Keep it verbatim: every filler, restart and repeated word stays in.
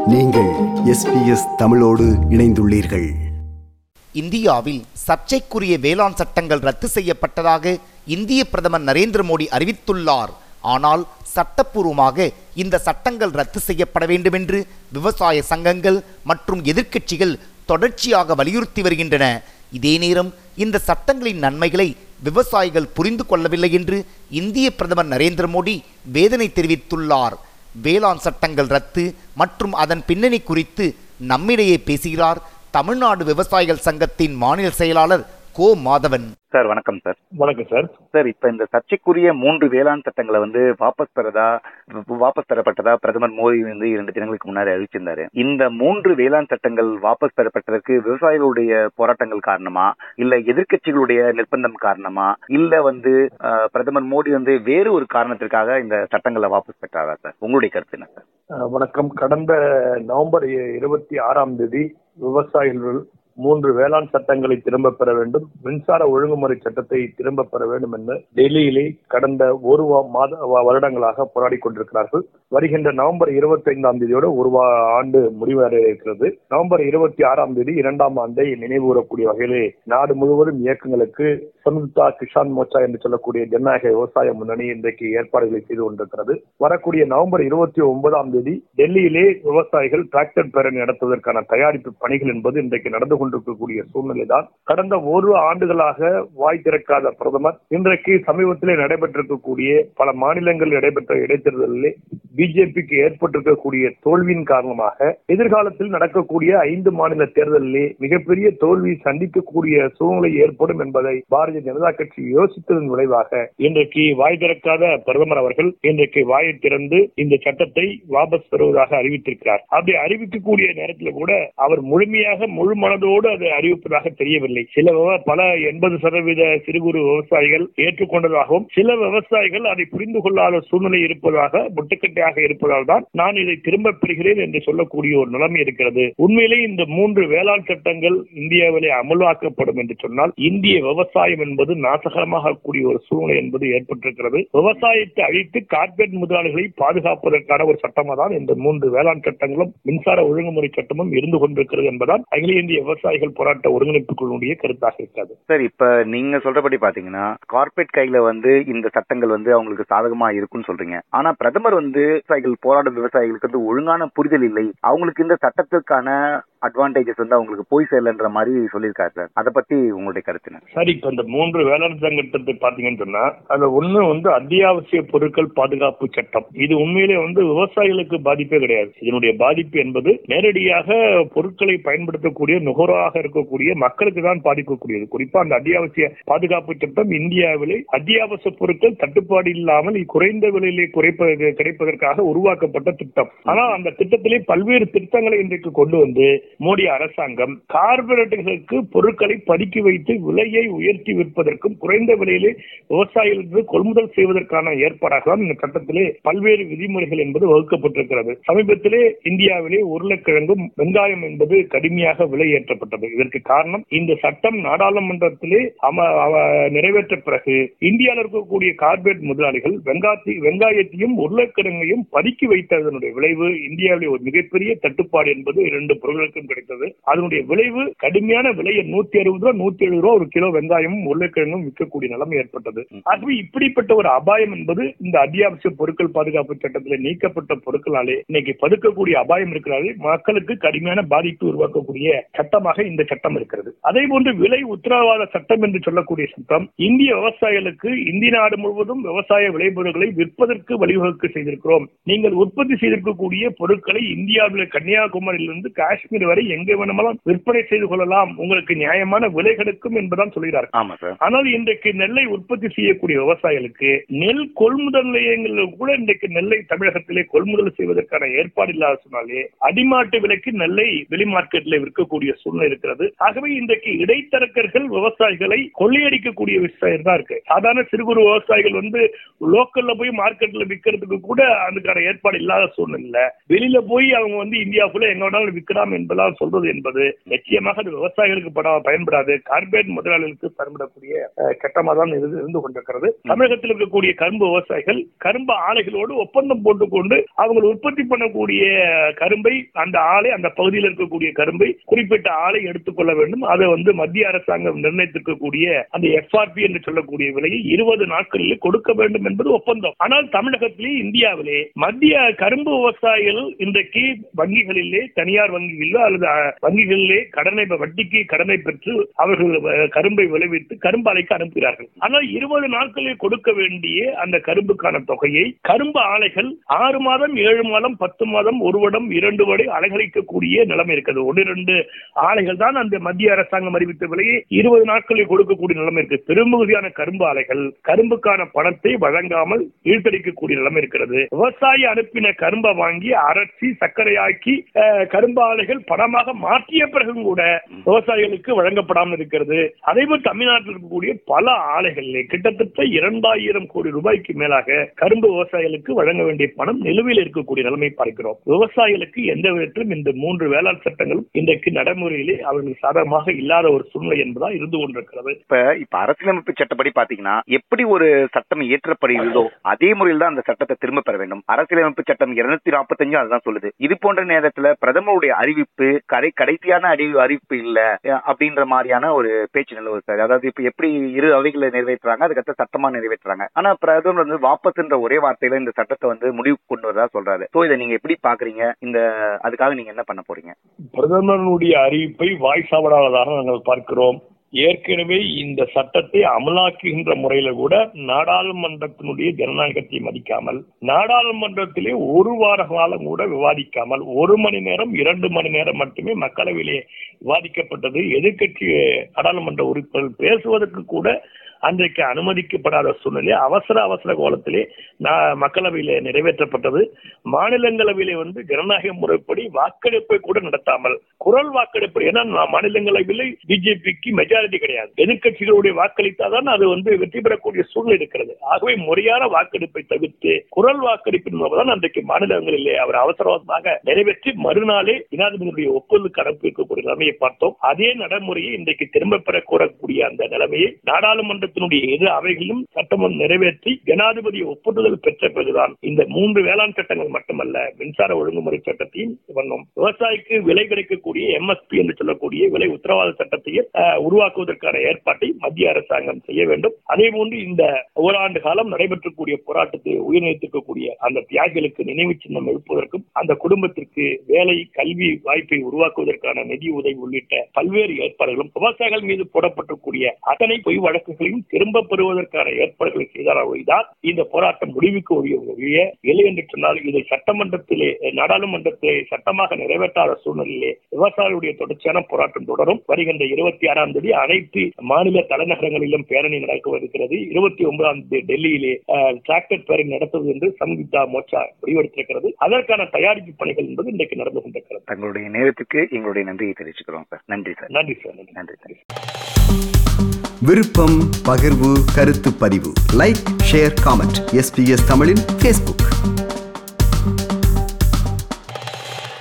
நீங்கள் S B S தமிழோடு இணைந்துள்ளீர்கள். இந்தியாவில் சர்ச்சைக்குரிய வேளாண் சட்டங்கள் ரத்து செய்யப்பட்டதாக இந்திய பிரதமர் நரேந்திர மோடி அறிவித்துள்ளார். ஆனால் சட்டப்பூர்வமாக இந்த சட்டங்கள் ரத்து செய்யப்பட வேண்டும் என்று விவசாய சங்கங்கள் மற்றும் எதிர்க்கட்சிகள் தொடர்ச்சியாக வலியுறுத்தி வருகின்றன. இதே நேரம் இந்த சட்டங்களின் நன்மைகளை விவசாயிகள் புரிந்து கொள்ளவில்லை என்று இந்திய பிரதமர் நரேந்திர மோடி வேதனை தெரிவித்துள்ளார். வேளாண் சட்டங்கள் ரத்து மற்றும் அதன் பின்னணி குறித்து நம்மிடையே பேசுகிறார் தமிழ்நாடு விவசாயிகள் சங்கத்தின் மாநில செயலாளர் கோ மாதவன். சார் வணக்கம் சார். வணக்கம் சார். சார், இப்ப இந்த சர்ச்சைக்குரிய மூன்று வேளாண் சட்டங்களை வந்து வாபஸ் பெறதா வாபஸ் பெறப்பட்டதா பிரதமர் மோடி வந்து இரண்டு தினங்களுக்கு முன்னாடி அறிவிச்சிருந்தாரு. இந்த மூன்று வேளாண் சட்டங்கள் வாபஸ் பெறப்பட்டதற்கு விவசாயிகளுடைய போராட்டங்கள் காரணமா, இல்ல எதிர்க்கட்சிகளுடைய நிர்பந்தம் காரணமா, இல்ல வந்து பிரதமர் மோடி வந்து வேறு ஒரு காரணத்திற்காக இந்த சட்டங்களை வாபஸ் பெற்றாரா சார்? உங்களுடைய கருத்து என்ன சார்? வணக்கம். கடந்த நவம்பர் இருபத்தி ஆறாம் தேதி விவசாயிகள் மூன்று வேளாண் சட்டங்களை திரும்ப பெற வேண்டும், மின்சார ஒழுங்குமுறை சட்டத்தை திரும்ப பெற வேண்டும் என்று டெல்லியிலே கடந்த ஒரு மாத வருடங்களாக போராடி கொண்டிருக்கிறார்கள். வருகின்ற நவம்பர் இருபத்தி ஐந்தாம் தேதியோடு ஒரு ஆண்டு முடிவடைய இருக்கிறது. நவம்பர் இருபத்தி ஆறாம் தேதி இரண்டாம் ஆண்டை நினைவுகூரக்கூடிய வகையிலே நாடு முழுவதும் இயக்கங்களுக்கு சம்யுக்தா கிசான் மோர்ச்சா என்று சொல்லக்கூடிய ஜனநாயக விவசாய முன்னணி இன்றைக்கு ஏற்பாடுகளை செய்து கொண்டிருக்கிறது. வரக்கூடிய நவம்பர் இருபத்தி ஒன்பதாம் தேதி டெல்லியிலே விவசாயிகள் டிராக்டர் பேரணி நடத்துவதற்கான தயாரிப்பு பணிகள் என்பது இன்றைக்கு நடந்து கொண்டிருக்கக்கூடிய சூழ்நிலைதான். கடந்த ஒரு ஆண்டுகளாக வாய் திறக்காத பிரதமர் இன்றைக்கு சமீபத்திலே நடைபெற்றிருக்கக்கூடிய பல மாநிலங்களில் நடைபெற்ற இடைத்தேர்தலிலே பிஜேபிக்கு ஏற்பட்டிருக்கக்கூடிய தோல்வியின் காரணமாக எதிர்காலத்தில் நடக்கக்கூடிய ஐந்து மாநில தேர்தலிலே மிகப்பெரிய தோல்வி சந்திக்கக்கூடிய சூழ்நிலை ஏற்படும் என்பதை பாரதிய ஜனதா கட்சி யோசித்ததன் விளைவாக இன்றைக்கு வாய் திறக்காத பிரதமர் அவர்கள் இன்றைக்கு வாயை திறந்து இந்த சட்டத்தை வாபஸ் பெறுவதாக அறிவித்திருக்கிறார். அப்படி அறிவிக்கக்கூடிய நேரத்தில் கூட அவர் முழுமையாக முழு மனதோடு அதை அறிவிப்பதாக தெரியவில்லை. சில பல எண்பது சதவீத சிறு குறு விவசாயிகள் ஏற்றுக்கொண்டதாகவும் சில விவசாயிகள் அதை புரிந்து கொள்ளாத சூழ்நிலை இருப்பதாக முட்டுக்கட்டையாக இருப்பதால் தான் நான் இதை திரும்ப பெறுகிறேன் என்று சொல்லக்கூடிய ஒரு நிலைமை இருக்கிறது. உண்மையிலே இந்த மூன்று வேளாண் சட்டங்கள் இந்தியாவிலே அமலாக்கப்படும் என்று சொன்னால் இந்திய விவசாயம் என்பது நாசகரமாக கூடிய ஒரு சூழ்நிலை என்பது ஏற்பட்டிருக்கிறது. விவசாயத்தை அழித்து கார்ப்பரேட் முதலாளிகளை பாதுகாப்பதற்கான ஒரு சட்டமாக தான் இந்த மூன்று வேளாண் சட்டங்களும் மின்சார ஒழுங்குமுறை சட்டமும் இருந்து கொண்டிருக்கிறது என்பதால் அகில இந்திய விவசாயிகள் போராட்ட ஒருங்கிணைப்புகளுடைய கருத்தாக இருக்கிறது. சார், இப்ப நீங்க சொல்றபடி பாத்தீங்கன்னா கார்ப்பரேட் கையில வந்து இந்த சட்டங்கள் வந்து அவங்களுக்கு சாதகமா இருக்குன்னு சொல்றீங்க. ஆனா பிரதமர் வந்து விவசாயிகள் போராடும் விவசாயிகளுக்கு வந்து ஒழுங்கான புரிதல் இல்லை, அவங்களுக்கு இந்த சட்டத்துக்கான அட்வான்டேஜஸ் வந்து அவங்களுக்கு போய் சேரலன்ற மாதிரி சொல்லியிருக்காரு சார். அதை பத்தி உங்களுடைய கருத்து என்ன? சரி, இப்ப இந்த மூன்று வேளாண் சட்டத்தை பாத்தீங்கன்னு சொன்னா அதுல ஒண்ணு வந்து அத்தியாவசிய பொருட்கள் பாதுகாப்பு சட்டம். இது உண்மையிலே வந்து விவசாயிகளுக்கு பாதிப்பே கிடையாது. இதனுடைய பாதிப்பு என்பது நேரடியாக பொருட்களை பயன்படுத்தக்கூடிய நுகர்வாக இருக்கக்கூடிய மக்களுக்கு தான் பாதிக்கக்கூடியது. குறிப்பா அந்த அத்தியாவசிய பாதுகாப்பு சட்டம் இந்தியாவிலே அத்தியாவசிய பொருட்கள் தட்டுப்பாடு இல்லாமல் குறைந்த விலையிலே குறைப்பதற்கு கிடைப்பதற்காக உருவாக்கப்பட்ட திட்டம். ஆனால் அந்த திட்டத்திலே பல்வேறு திட்டங்களை இன்றைக்கு கொண்டு வந்து மோடி அரசாங்கம் கார்பரேட்டுகளுக்கு பொருட்களை பதுக்கி வைத்து விலையை உயர்த்தி விற்பதற்கும் குறைந்த விலையிலே விவசாயிகளுக்கு கொள்முதல் செய்வதற்கான ஏற்பாடாக இந்த சட்டத்திலே பல்வேறு விதிமுறைகள் என்பது வகுக்கப்பட்டிருக்கிறது. சமீபத்திலே இந்தியாவிலே உருளைக்கிழங்கும் வெங்காயம் என்பது கடுமையாக விலை ஏற்றப்பட்டது. இதற்கு காரணம் இந்த சட்டம் நாடாளுமன்றத்திலே நிறைவேற்ற பிறகு இந்தியாவில் இருக்கக்கூடிய கார்பரேட் முதலாளிகள் வெங்காயத்தை வெங்காயத்தையும் உருளைக்கிழங்கையும் பதுக்கி வைத்ததனுடைய விளைவு இந்தியாவிலே ஒரு மிகப்பெரிய தட்டுப்பாடு என்பது இரண்டு பொருட்களுக்கும் கிடைத்தது. அதனுடைய விளைவு கடுமையான விலையை நூத்தி அறுபது ரூபாய் நூத்தி எழுபது ரூபாய் ஒரு கிலோ வெங்காயமும் உருளைக்கிழங்கும் விற்கக்கூடிய நிலைமை ஏற்பட்டது. ஆகவே இப்படிப்பட்ட ஒரு அபாயம் என்பது இந்த அத்தியாவசிய பொருட்கள் பாதுகாப்பு சட்டத்தில் நீக்கப்பட்ட பொருட்களாலே இன்னைக்கு பதுக்கக்கூடிய அபாயம் இருக்கிறார்கள். மக்களுக்கு கடுமையான பாதிப்பு உருவாக்கக்கூடிய சட்டமாக இந்த சட்டம் இருக்கிறது. அதே போன்று விலை உத்தரவாத சட்டம் என்று சொல்லக்கூடிய சட்டம் இந்திய விவசாயிகளுக்கு இந்திய நாடு முழுவதும் விவசாய விளைபொருட்களை விற்பதற்கு வழிவகுக்க செய்திருக்கிறோம். நீங்கள் உற்பத்தி செய்திருக்கக்கூடிய பொருட்களை இந்தியாவில் கன்னியாகுமரியிலிருந்து காஷ்மீர் வரை எங்க வேணுமாலும் விற்பனை செய்து கொள்ளலாம், உங்களுக்கு நியாயமான விலை கிடைக்கும் என்பதான் சொல்கிறார்கள். ஆனால் இன்றைக்கு நெல்லை உற்பத்தி செய்யக்கூடிய விவசாயிகளுக்கு நெல் கொள்முதல் நிலையங்களில் கூட இன்றைக்கு நெல்லை தமிழகத்திலே கொள்முதல் செய்வதற்கான ஏற்பாடு இல்லாத சொன்னாலே அடிமாட்டு விலைக்கு நெல்லை வெளி மார்க்கெட்டில் விற்கக்கூடிய சூழ்நிலை இருக்கிறது. ஆகவே இன்றைக்கு இடைத்தரகர்கள் விவசாயிகளை கொள்ளையடிக்கக்கூடிய விஷயம் தான் இருக்கு. சாதாரண சிறு குறு விவசாயிகள் வந்து லோக்கல்ல போய் மார்க்கெட்ல விற்கிறதுக்கு கூட அதுக்கான ஏற்பாடு இல்லாத சூழ்நிலை. வெளியில போய் அவங்க வந்து இந்தியாவுக்குள்ள எங்க வேணாலும் விற்கலாம் என்பது என்பதெல்லாம் சொல்றது என்பது நிச்சயமாக அது விவசாயிகளுக்கு பயன்படாது, கார்பரேட் முதலாளிகளுக்கு பயன்படக்கூடிய சட்டமாக தான் இருந்து கொண்டிருக்கிறது. தமிழகத்தில் இருக்கக்கூடிய கரும்பு விவசாயிகள் கரும்பு ஆலைகளோடு ஒப்பந்தம் போட்டுக்கொண்டு அவங்க உற்பத்தி பண்ணக்கூடிய கரும்பை, அந்த ஆலை, அந்த பகுதியில் இருக்கக்கூடிய கரும்பை குறிப்பிட்ட ஆலை எடுத்துக்கொள்ள வேண்டும். அதை வந்து மத்திய அரசாங்கம் நிர்ணயித்திருக்கக்கூடிய அந்த எஃப்ஆர்பி என்று சொல்லக்கூடிய விலையை இருபது நாட்களில் கொடுக்க வேண்டும் என்பது ஒப்பந்தம். ஆனால் தமிழகத்திலே, இந்தியாவிலே மத்திய கரும்பு விவசாயிகள் இன்றைக்கு வங்கிகளிலே, தனியார் வங்கிகளிலோ அல்லது வங்கிகளிலே கடனை, வட்டிக்கு கடனை பெற்று அவர்கள் கரும்பை விளைவித்து கரும்பு ஆலைக்கு அனுப்புகிறார்கள். ஆனால் இருபது நாட்களில் கொடுக்க வேண்டிய அந்த கரும்புக்கான தொகையை கரும்பு ஆலைகள் ஆறு மாதம், ஏழு மாதம், பத்து மாதம், ஒரு வருடம், இரண்டு வரை அலங்கரிக்கக்கூடிய நிலைமை இருக்கிறது. ஒன்று இரண்டு ஆலைகள் தான் அந்த மத்திய அரசாங்கம் அறிவித்த விலையை இருபது நாட்களில் கொடுக்கக்கூடிய நிலைமை இருக்கு. பெரும்பகுதியான கரும்பு ஆலைகள் கரும்புக்கான பணத்தை வழங்காமல் இழுத்தடிக்கக்கூடிய நிலைமை இருக்கிறது. விவசாயி அனுப்பின கரும்பை வாங்கி அரைச்சி சர்க்கரையாக்கி கரும்பு ஆலைகள் பணமாக மாற்றிய பிறகும் கூட விவசாயிகளுக்கு வழங்கப்படாமல் இருக்கிறது. அதேபோல் தமிழ்நாட்டில் இருக்கக்கூடிய பல ஆலைகளிலே கிட்டத்தட்ட இரண்டாயிரம் கோடி ரூபாய்க்கு மேலாக கரும்பு விவசாயிகளுக்கு வழங்க வேண்டிய பணம் நிலுவையில் இருக்கக்கூடிய நிலைமை பார்க்கிறோம். விவசாயிகளுக்கு எந்த விதத்திலும் இந்த மூன்று வேளாண் சட்டங்களும் இன்றைக்கு நடைமுறையிலே அவர்களுக்கு சாதகமாக இல்லாத ஒரு சூழ்நிலை என்பதா இருந்து கொண்டிருக்கிறது. இப்ப இப்ப அரசியலமைப்பு சட்டப்படி பாத்தீங்கன்னா எப்படி ஒரு சட்டம் இயற்றப்படுகிறதோ அதே முறையில் தான் அந்த சட்டத்தை திரும்ப பெற வேண்டும். அரசியலமைப்பு சட்டம் இருநூத்தி நாற்பத்தி அஞ்சு அதுதான் சொல்லுது. இது போன்ற நேரத்துல பிரதமருடைய அறிவிப்பு கடை கடைசியான அறிவிப்பு இல்ல அப்படின்ற மாதிரியான ஒரு பேச்சு நிலவு சார். அதாவது இப்ப எப்படி இரு அவைகளை நிறைவேற்றுறாங்க, அதுக்கடுத்த சட்டமா நிறைவேற்றுறாங்க. ஆனா பிரதமர் வந்து வாபஸ் என்ற ஒரே வார்த்தையில இந்த சட்டத்தை வந்து முடிவு கொண்டு வரதா சொல்றாரு. சோ இதை நீங்க எப்படி பாக்குறீங்க? இந்த அதுக்காக நீங்க என்ன பண்ண போறீங்க? பிரதமருடைய அறிவிப்பை வாய் சாவடாததாக நாங்கள் பார்க்கிறோம். ஏற்கனவே இந்த சட்டத்தை அமலாக்குகின்ற முறையில கூட நாடாளுமன்றத்தினுடைய ஜனநாயகத்தை மதிக்காமல், நாடாளுமன்றத்திலே ஒரு வார காலம் கூட விவாதிக்காமல், ஒரு மணி நேரம் இரண்டு மணி நேரம் மட்டுமே மக்களவையிலே விவாதிக்கப்பட்டது. எதிர்கட்சி நாடாளுமன்ற உறுப்பினர்கள் பேசுவதற்கு கூட அன்றைக்கு அனுமதிக்கப்படாத சூழ்நிலை அவசர அவசர கோலத்திலே மக்களவையில நிறைவேற்றப்பட்டது. மாநிலங்களவையிலே வந்து ஜனநாயக முறைப்படி வாக்கெடுப்பை கூட நடத்தாமல் குரல் வாக்கெடுப்பு, ஏன்னா மாநிலங்களவையில் பிஜேபிக்கு மெஜாரிட்டி கிடையாது, எதிர்கட்சிகளுடைய வாக்களித்தாதான் அது வந்து வெற்றி பெறக்கூடிய சூழ்நிலை இருக்கிறது. ஆகவே முறையான வாக்கெடுப்பை தவிர்த்து குரல் வாக்கெடுப்பின் மூலம்தான் அன்றைக்கு மாநிலங்களிலே அவர் அவசர அவசரமாக நிறைவேற்றி மறுநாளே ஜனாதிபதியுடைய ஒப்புதலுக்கு அனுப்பியிருக்கக்கூடிய நிலைமையை பார்த்தோம். அதே நடைமுறையை இன்றைக்கு திரும்ப பெற கூறக்கூடிய அந்த நிலைமையை நாடாளுமன்ற இரு அவைகளும் சட்டமன்றம் நிறைவேற்றி ஜனாதிபதி ஒப்புதல் பெற்ற பிறகுதான் இந்த மூன்று வேளாண் சட்டங்கள் மட்டுமல்ல, மின்சார ஒழுங்குமுறை சட்டத்தையும் பண்ணோம். விவசாயிக்கு விலை கிடைக்கக்கூடிய எம்எஸ்பி என்று சொல்லக்கூடிய விலை உத்தரவாத சட்டத்தையும் உருவாக்குவதற்கான ஏற்பாட்டை மத்திய அரசாங்கம் செய்ய வேண்டும். அதே போன்று இந்த ஓராண்டு காலம் நடைபெற்றக்கூடிய போராட்டத்தை உயிரிழத்திருக்கக்கூடிய அந்த தியாகிகளுக்கு நினைவு சின்னம் எழுப்புவதற்கும், அந்த குடும்பத்திற்கு வேலை, கல்வி வாய்ப்பை உருவாக்குவதற்கான நிதி உதவி உள்ளிட்ட பல்வேறு ஏற்பாடுகளும், விவசாயிகள் மீது போடப்பட்டிருக்கூடிய அத்தனை பொய் வழக்குகளையும் திரும்ப பெறுவதற்கான ஏற்பாடுகளை செய்தால் இந்த போராட்டம் முடிவுக்கு ஒழிய இல்லை என்று சொன்னால் இதை சட்டமன்றத்திலே, நாடாளுமன்றத்திலே சட்டமாக நிறைவேற்றாத சூழ்நிலையிலே விவசாயிகளுடைய தொடர்ச்சியான போராட்டம் தொடரும். வருகின்ற இருபத்தி ஆறாம் தேதி அனைத்து மாநில தலைநகரங்களிலும் பேரணி நடக்கவிருக்கிறது. இருபத்தி ஒன்பதாம் தேதி டெல்லியிலே டிராக்டர் பேரணி நடத்துவது என்று சம்யுக்தா மோர்ச்சா முடிவெடுத்திருக்கிறது. அதற்கான தயாரிப்பு பணிகள் என்பது இன்றைக்கு நடந்து கொண்டிருக்கிறது. தங்களுடைய நேரத்துக்கு எங்களுடைய நன்றியை தெரிவிச்சுக்கிறோம் சார். நன்றி சார். நன்றி சார். நன்றி நன்றி. விருப்பம், பகிர்வு, கருத்து பதிவு, லைக், ஷேர், காமெண்ட். எஸ்பிஎஸ் தமிழின் ஃபேஸ்புக்.